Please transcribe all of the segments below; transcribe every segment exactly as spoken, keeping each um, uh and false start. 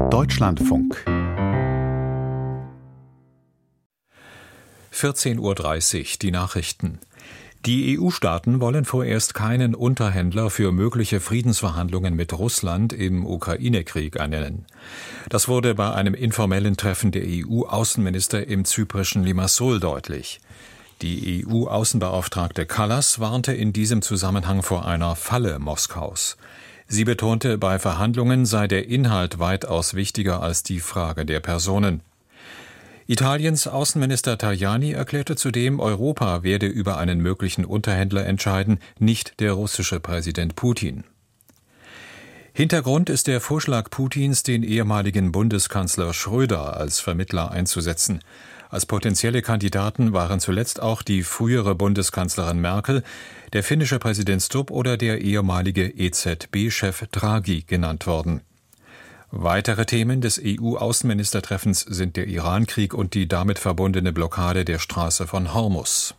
Deutschlandfunk. vierzehn Uhr dreißig, die Nachrichten. Die E U-Staaten wollen vorerst keinen Unterhändler für mögliche Friedensverhandlungen mit Russland im Ukraine-Krieg ernennen. Das wurde bei einem informellen Treffen der E U-Außenminister im zyprischen Limassol deutlich. Die E U-Außenbeauftragte Kallas warnte in diesem Zusammenhang vor einer Falle Moskaus. Sie betonte, bei Verhandlungen sei der Inhalt weitaus wichtiger als die Frage der Personen. Italiens Außenminister Tajani erklärte zudem, Europa werde über einen möglichen Unterhändler entscheiden, nicht der russische Präsident Putin. Hintergrund ist der Vorschlag Putins, den ehemaligen Bundeskanzler Schröder als Vermittler einzusetzen. Als potenzielle Kandidaten waren zuletzt auch die frühere Bundeskanzlerin Merkel, der finnische Präsident Stubb oder der ehemalige E Z B-Chef Draghi genannt worden. Weitere Themen des E U-Außenministertreffens sind der Irankrieg und die damit verbundene Blockade der Straße von Hormuz.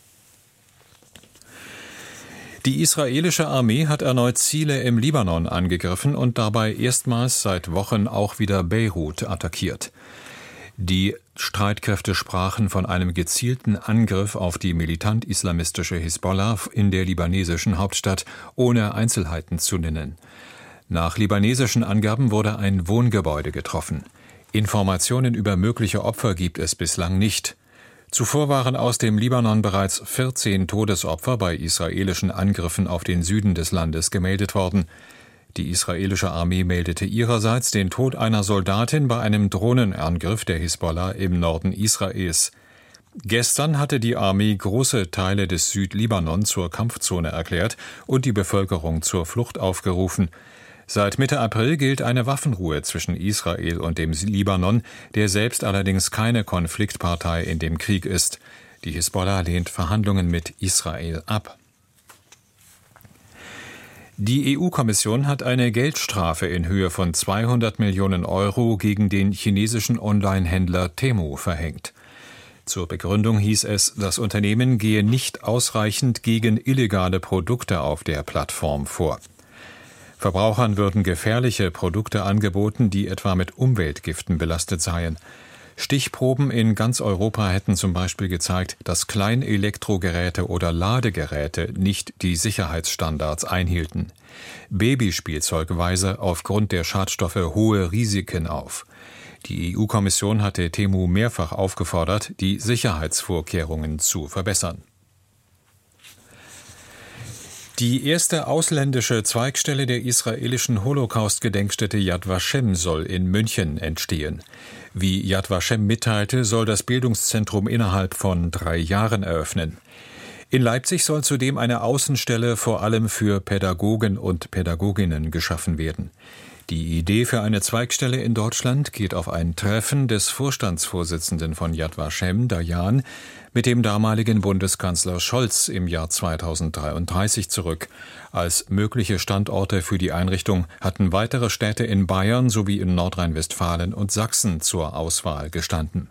Die israelische Armee hat erneut Ziele im Libanon angegriffen und dabei erstmals seit Wochen auch wieder Beirut attackiert. Die Streitkräfte sprachen von einem gezielten Angriff auf die militant-islamistische Hisbollah in der libanesischen Hauptstadt, ohne Einzelheiten zu nennen. Nach libanesischen Angaben wurde ein Wohngebäude getroffen. Informationen über mögliche Opfer gibt es bislang nicht. Zuvor waren aus dem Libanon bereits vierzehn Todesopfer bei israelischen Angriffen auf den Süden des Landes gemeldet worden. Die israelische Armee meldete ihrerseits den Tod einer Soldatin bei einem Drohnenangriff der Hisbollah im Norden Israels. Gestern hatte die Armee große Teile des Südlibanon zur Kampfzone erklärt und die Bevölkerung zur Flucht aufgerufen. Seit Mitte April gilt eine Waffenruhe zwischen Israel und dem Libanon, der selbst allerdings keine Konfliktpartei in dem Krieg ist. Die Hisbollah lehnt Verhandlungen mit Israel ab. Die E U-Kommission hat eine Geldstrafe in Höhe von zweihundert Millionen Euro gegen den chinesischen Online-Händler Temu verhängt. Zur Begründung hieß es, das Unternehmen gehe nicht ausreichend gegen illegale Produkte auf der Plattform vor. Verbrauchern würden gefährliche Produkte angeboten, die etwa mit Umweltgiften belastet seien. Stichproben in ganz Europa hätten zum Beispiel gezeigt, dass Kleinelektrogeräte oder Ladegeräte nicht die Sicherheitsstandards einhielten. Babyspielzeug weise aufgrund der Schadstoffe hohe Risiken auf. Die E U-Kommission hatte Temu mehrfach aufgefordert, die Sicherheitsvorkehrungen zu verbessern. Die erste ausländische Zweigstelle der israelischen Holocaust-Gedenkstätte Yad Vashem soll in München entstehen. Wie Yad Vashem mitteilte, soll das Bildungszentrum innerhalb von drei Jahren eröffnen. In Leipzig soll zudem eine Außenstelle vor allem für Pädagogen und Pädagoginnen geschaffen werden. Die Idee für eine Zweigstelle in Deutschland geht auf ein Treffen des Vorstandsvorsitzenden von Yad Vashem, Dayan, mit dem damaligen Bundeskanzler Scholz im Jahr zweitausenddreiunddreißig zurück. Als mögliche Standorte für die Einrichtung hatten weitere Städte in Bayern sowie in Nordrhein-Westfalen und Sachsen zur Auswahl gestanden.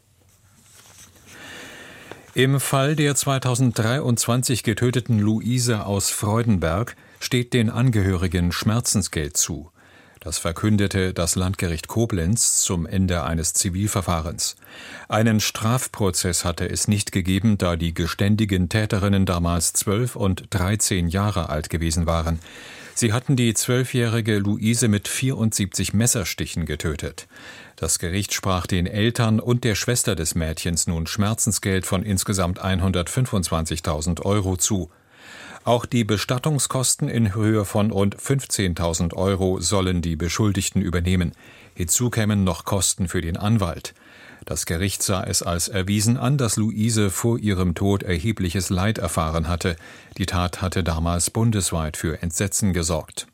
Im Fall der zweitausenddreiundzwanzig getöteten Luise aus Freudenberg steht den Angehörigen Schmerzensgeld zu. Das verkündete das Landgericht Koblenz zum Ende eines Zivilverfahrens. Einen Strafprozess hatte es nicht gegeben, da die geständigen Täterinnen damals zwölf und dreizehn Jahre alt gewesen waren. Sie hatten die zwölfjährige Luise mit vierundsiebzig Messerstichen getötet. Das Gericht sprach den Eltern und der Schwester des Mädchens nun Schmerzensgeld von insgesamt hundertfünfundzwanzigtausend Euro zu. Auch die Bestattungskosten in Höhe von rund fünfzehntausend Euro sollen die Beschuldigten übernehmen. Hinzu kämen noch Kosten für den Anwalt. Das Gericht sah es als erwiesen an, dass Luise vor ihrem Tod erhebliches Leid erfahren hatte. Die Tat hatte damals bundesweit für Entsetzen gesorgt.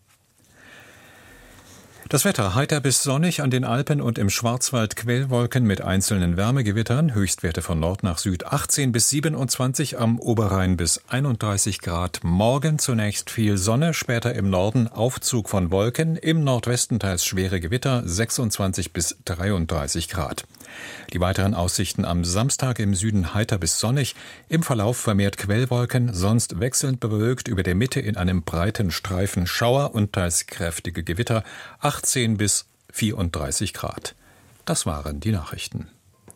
Das Wetter heiter bis sonnig, an den Alpen und im Schwarzwald Quellwolken mit einzelnen Wärmegewittern, Höchstwerte von Nord nach Süd achtzehn bis siebenundzwanzig, am Oberrhein bis einunddreißig Grad. Morgen zunächst viel Sonne, später im Norden Aufzug von Wolken, im Nordwesten teils schwere Gewitter, sechsundzwanzig bis dreiunddreißig Grad. Die weiteren Aussichten am Samstag: im Süden heiter bis sonnig, im Verlauf vermehrt Quellwolken, sonst wechselnd bewölkt, über der Mitte in einem breiten Streifen Schauer und teils kräftige Gewitter, achtzehn bis vierunddreißig Grad. Das waren die Nachrichten.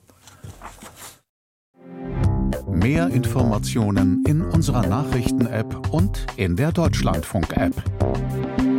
Mehr Informationen in unserer Nachrichten-App und in der Deutschlandfunk-App.